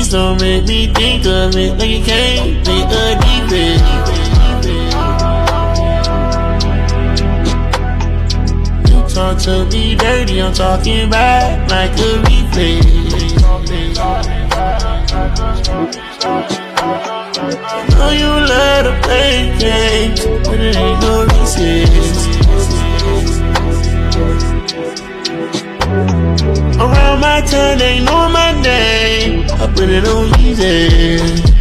Please don't make me think of it like you can't think of deep end. You talk to me dirty, I'm talking back like a replay. I know you love to play games, but it ain't no reason. Around my turn, they know my name. I put it on easy.